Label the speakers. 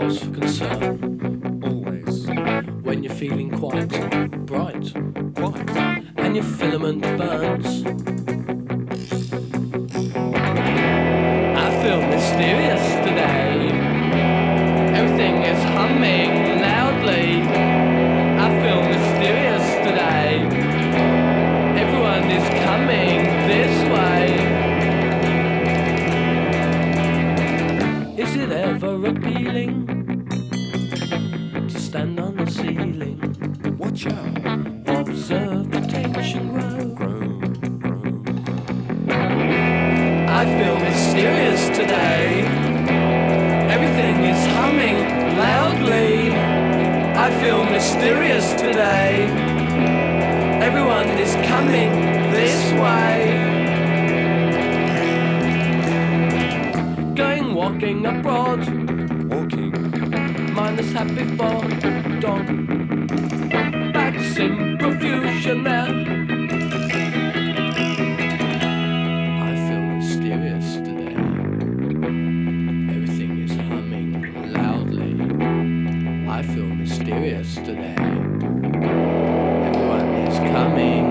Speaker 1: cause for concern
Speaker 2: always,
Speaker 1: when you're feeling quite bright
Speaker 2: quite,
Speaker 1: and your filament burns. I feel mysterious today. Everything is humming loudly. I feel mysterious today. Everyone is coming this way. Is it ever appealing to stand on the ceiling?
Speaker 2: watch out,
Speaker 1: Observe the tension grow.
Speaker 2: grow, grow,
Speaker 1: I feel mysterious today. Everything is humming loudly. I feel mysterious today. Everyone is coming this way. Going walking abroad,
Speaker 2: walking,
Speaker 1: minus happy for dawn. Bats in profusion there. I feel mysterious today. Everything is humming loudly. I feel mysterious today. Everyone is coming